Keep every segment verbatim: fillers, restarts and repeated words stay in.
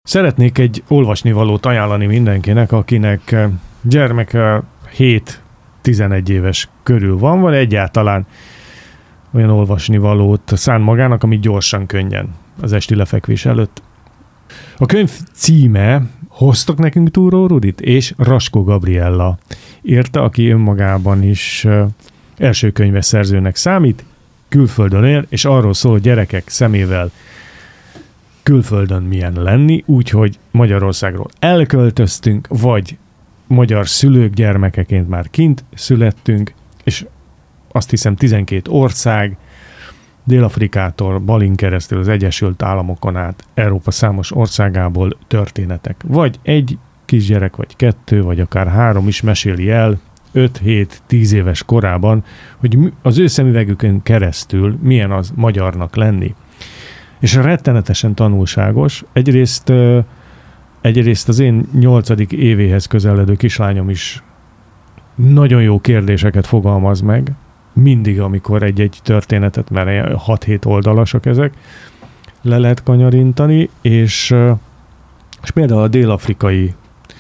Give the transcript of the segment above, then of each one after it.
Szeretnék egy olvasnivalót ajánlani mindenkinek, akinek gyermeke hét-tizenegy éves körül van, vagy egyáltalán olyan olvasnivalót szán magának, ami gyorsan, könnyen az esti lefekvés előtt. A könyv címe Hoztok nekünk Túró Rudit? És Raskó Gabriella írta, aki önmagában is első könyves szerzőnek számít, külföldön él, és arról szól, hogy gyerekek szemével külföldön milyen lenni, úgyhogy Magyarországról elköltöztünk, vagy magyar szülők gyermekeként már kint születtünk, és azt hiszem tizenkét ország, Dél-Afrikától, Balin keresztül az Egyesült Államokon át, Európa számos országából történetek. Vagy egy kisgyerek, vagy kettő, vagy akár három is meséli el öt-hét-tíz éves korában, hogy az ő szemüvegükön keresztül milyen az magyarnak lenni. És rettenetesen tanulságos. Egyrészt, egyrészt az én nyolcadik évéhez közeledő kislányom is nagyon jó kérdéseket fogalmaz meg, mindig, amikor egy-egy történetet, mert hat-hét oldalasak ezek, le lehet kanyarintani, és, és például a dél-afrikai,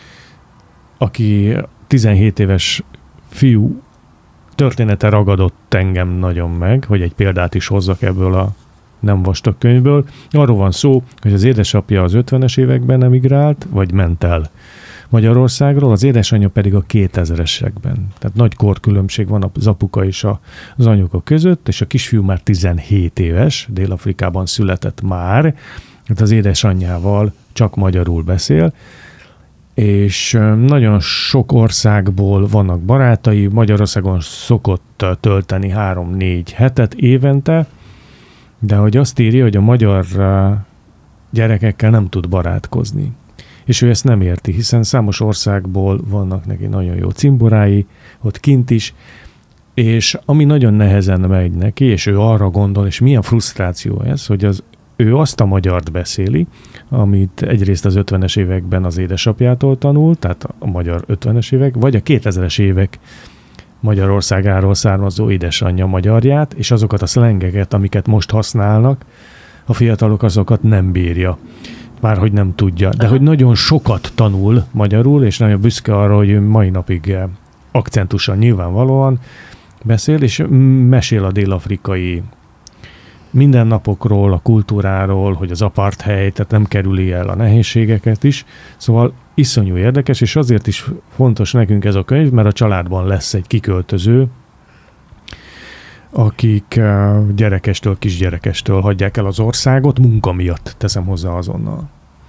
aki tizenhét éves fiú története ragadott engem nagyon meg, hogy egy példát is hozzak ebből a nem vastag könyvből. Arról van szó, hogy az édesapja az ötvenes években emigrált, vagy ment el Magyarországról, az édesanyja pedig a kétezresekben. Tehát nagy korkülönbség van az apuka és az anyuka között, és a kisfiú már tizenhét éves, Dél-Afrikában született már, hát az édesanyjával csak magyarul beszél, és nagyon sok országból vannak barátai, Magyarországon szokott tölteni három-négy hetet évente, de hogy azt írja, hogy a magyar gyerekekkel nem tud barátkozni. És ő ezt nem érti, hiszen számos országból vannak neki nagyon jó cimborái, ott kint is, és ami nagyon nehezen megy neki, és ő arra gondol, és milyen frusztráció ez, hogy az, ő azt a magyart beszéli, amit egyrészt az ötvenes években az édesapjától tanult, tehát a magyar ötvenes évek, vagy a kétezres évek Magyarországáról származó édesanyja magyarját, és azokat a szlengeket, amiket most használnak, a fiatalok azokat nem bírja. Már hogy nem tudja, de hogy nagyon sokat tanul magyarul, és nagyon büszke arra, hogy mai napig akcentusan nyilvánvalóan beszél, és mesél a dél-afrikai mindennapokról, a kultúráról, hogy az apartheid, tehát nem kerüli el a nehézségeket is. Szóval iszonyú érdekes, és azért is fontos nekünk ez a könyv, mert a családban lesz egy kiköltöző, akik gyerekestől, kisgyerekestől hagyják el az országot, munka miatt, teszem hozzá azonnal.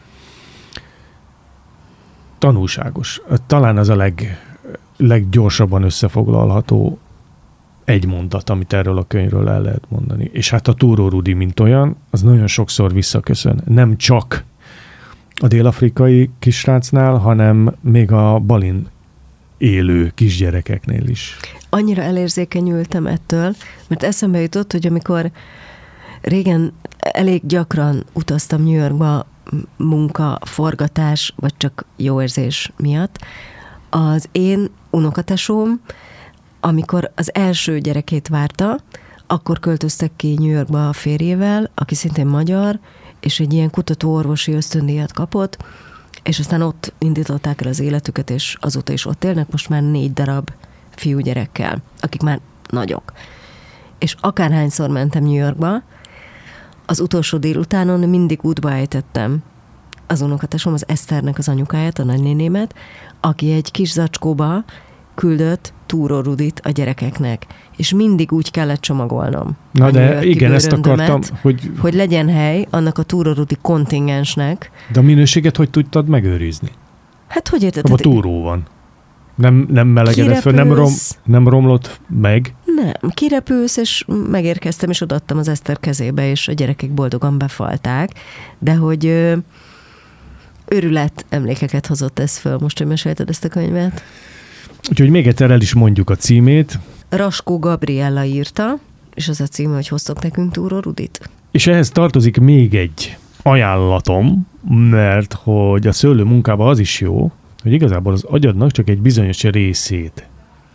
Tanulságos. Talán az a leg, leggyorsabban összefoglalható egy mondat, amit erről a könyvről el lehet mondani. És hát a Túró Rudi, mint olyan, az nagyon sokszor visszaköszön. Nem csak a dél-afrikai kisrácnál, hanem még a Balin élő kisgyerekeknél is. Annyira elérzékenyültem ettől, mert eszembe jutott, hogy amikor régen elég gyakran utaztam New Yorkba munka, forgatás, vagy csak jó érzés miatt, az én unokatesóm, amikor az első gyerekét várta, akkor költöztek ki New Yorkba a férjével, aki szintén magyar, és egy ilyen kutatóorvosi ösztöndíjat kapott, és aztán ott indították el az életüket, és azóta is ott élnek, most már négy darab fiúgyerekkel, akik már nagyok. És akárhányszor mentem New Yorkba, az utolsó délutánon mindig útba ejtettem az unokatesom, az Eszternek az anyukáját, a nagynénémet, aki egy kis zacskóba küldött Túró Rudit a gyerekeknek, és mindig úgy kellett csomagolnom. Na de igen, ezt akartam, hogy... hogy legyen hely annak a Túró Rudi kontingensnek. De a minőséget hogy tudtad megőrizni? Hát hogy érted? A túró van. Nem, nem melegedett föl, nem, rom, nem romlott meg? Nem, kirepülsz, és megérkeztem, és odaadtam az Eszter kezébe, és a gyerekek boldogan befalták, de hogy ö, őrület emlékeket hozott ez föl, most, hogy mesélted ezt a könyvet. Úgyhogy még egyszer el is mondjuk a címét. Raskó Gabriella írta, és az a címe, hogy hoztok nekünk Túró Rudit. És ehhez tartozik még egy ajánlatom, mert hogy a szőlő munkában az is jó, hogy igazából az agyadnak csak egy bizonyos részét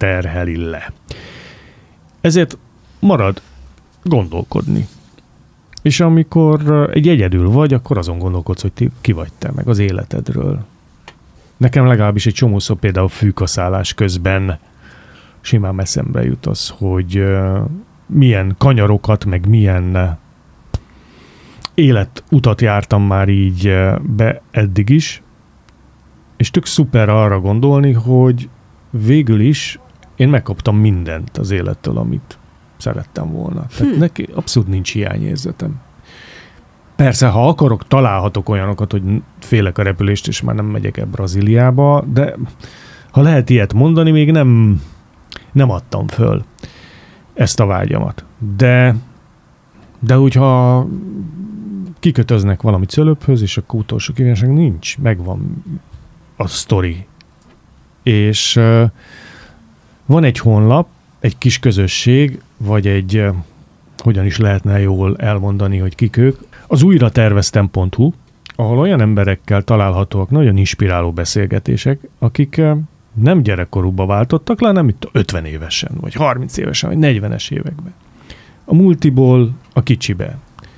terheli le. Ezért marad gondolkodni. És amikor egy egyedül vagy, akkor azon gondolkodsz, hogy ti, ki vagy te, meg az életedről. Nekem legalábbis egy csomószor például fűkaszállás közben simán eszembe jut az, hogy uh, milyen kanyarokat, meg milyen életutat jártam már így uh, be eddig is, és tök szuper arra gondolni, hogy végül is én megkaptam mindent az élettől, amit szerettem volna. Tehát hm. neki abszolút nincs hiányérzetem. Persze, ha akarok, találhatok olyanokat, hogy félek a repülést, és már nem megyek el Brazíliába, de ha lehet ilyet mondani, még nem, nem adtam föl ezt a vágyamat. De, de hogyha kikötöznek valami cölöphöz, és akkor utolsó kívánság nincs, megvan a sztori. És uh, van egy honlap, egy kis közösség, vagy egy, uh, hogyan is lehetne jól elmondani, hogy kik ők, az újraterveztem pont hu, ahol olyan emberekkel találhatóak nagyon inspiráló beszélgetések, akik uh, nem gyerekkorúba váltottak le, hanem itt ötven évesen, vagy harminc évesen, vagy negyvenes években. A multiból a kicsibe.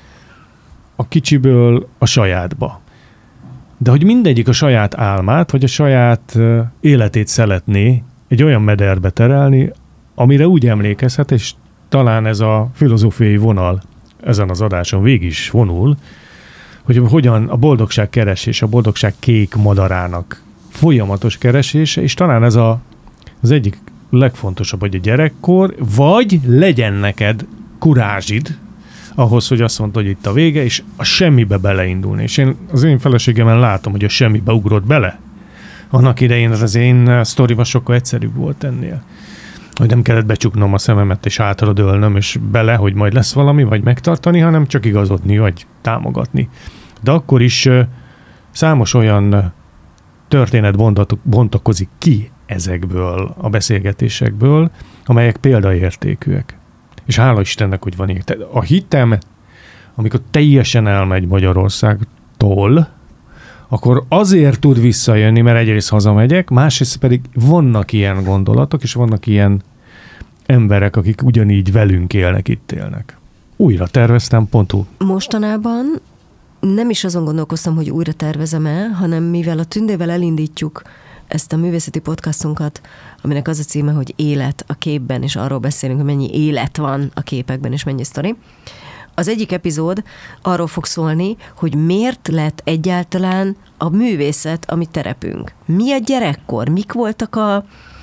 A kicsiből a sajátba. De hogy mindegyik a saját álmát, vagy a saját uh, életét szeretné egy olyan mederbe terelni, amire úgy emlékezhet, és talán ez a filozófiai vonal ezen az adáson végig is vonul, hogy hogyan a boldogság keresés, a boldogság kék madarának folyamatos keresése, és talán ez a, az egyik legfontosabb, hogy a gyerekkor, vagy legyen neked kurázsid, ahhoz, hogy azt mondta, hogy itt a vége, és a semmibe beleindulni. És én az én feleségemen látom, hogy a semmibe ugrott bele. Annak idején az én sztoriban sokkal egyszerűbb volt ennél. Hogy nem kellett becsuknom a szememet, és hátra dőlnöm, és bele, hogy majd lesz valami, vagy megtartani, hanem csak igazodni, vagy támogatni. De akkor is uh, számos olyan történet bontakozik ki ezekből a beszélgetésekből, amelyek példaértékűek. És hála Istennek, hogy van ilyen. A hitem, amikor teljesen elmegy Magyarországtól, akkor azért tud visszajönni, mert egyrészt hazamegyek, másrészt pedig vannak ilyen gondolatok, és vannak ilyen emberek, akik ugyanígy velünk élnek, itt élnek. Újra terveztem pont hu. Mostanában nem is azon gondolkoztam, hogy újra tervezem-e, hanem mivel a Tündével elindítjuk ezt a művészeti podcastunkat, aminek az a címe, hogy élet a képben, és arról beszélünk, hogy mennyi élet van a képekben, és mennyi sztori. Az egyik epizód arról fog szólni, hogy miért lett egyáltalán a művészet a mi terepünk. Mi a gyerekkor? Mik voltak a,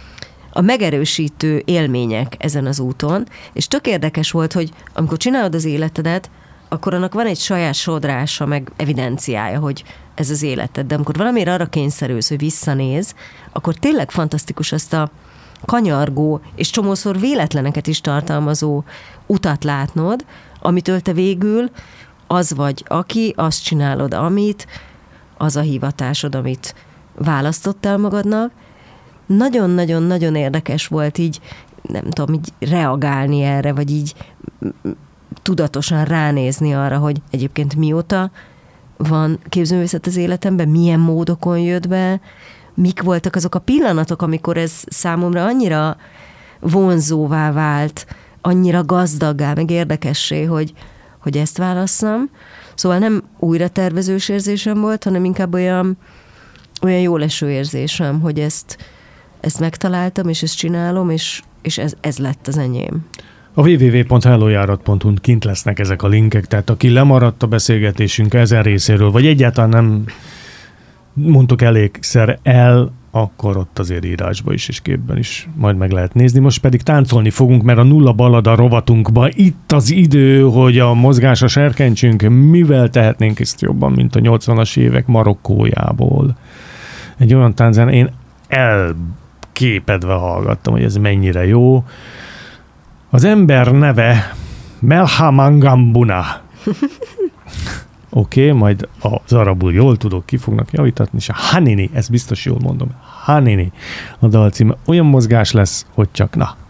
a megerősítő élmények ezen az úton? És tök érdekes volt, hogy amikor csinálod az életedet, akkor annak van egy saját sodrása, meg evidenciája, hogy ez az életed. De amikor valamire arra kényszerülsz, hogy visszanéz, akkor tényleg fantasztikus azt a kanyargó, és csomószor véletleneket is tartalmazó utat látnod, amitől te végül az vagy, aki, azt csinálod, amit, az a hivatásod, amit választottál magadnak. Nagyon-nagyon-nagyon érdekes volt így, nem tudom, így reagálni erre, vagy így tudatosan ránézni arra, hogy egyébként mióta van képzőművészet az életemben, milyen módokon jött be, mik voltak azok a pillanatok, amikor ez számomra annyira vonzóvá vált, annyira gazdaggá, meg érdekessé, hogy, hogy ezt válasszam. Szóval nem újra tervezős érzésem volt, hanem inkább olyan, olyan jól eső érzésem, hogy ezt, ezt megtaláltam, és ezt csinálom, és, és ez, ez lett az enyém. A double-u double-u double-u pont hellojárat pont hu-n kint lesznek ezek a linkek, tehát aki lemaradt a beszélgetésünk ezen részéről, vagy egyáltalán nem mondtuk elégszer el, akkor ott azért írásba is és képben is majd meg lehet nézni. Most pedig táncolni fogunk, mert a Nulla Ballada rovatunkban itt az idő, hogy a mozgásra serkentsünk, mivel tehetnénk ezt jobban, mint a nyolcvanas évek Marokkójából. Egy olyan táncán én elképedve hallgattam, hogy ez mennyire jó. Az ember neve Melhamangambuna. Oké, okay, majd az arabul jól tudok, ki fognak javítatni, és a Hanini, ezt biztos jól mondom, Hanini a dal címe. Olyan mozgás lesz, hogy csak na.